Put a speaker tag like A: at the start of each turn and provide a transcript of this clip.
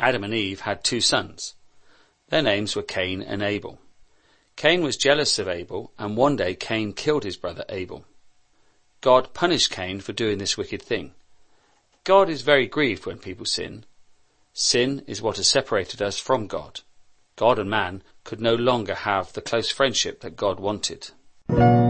A: Adam and Eve had 2 sons. Their names were Cain and Abel. Cain was jealous of Abel, and one day Cain killed his brother Abel. God punished Cain for doing this wicked thing. God is very grieved when people sin. Sin is what has separated us from God. God and man could no longer have the close friendship that God wanted.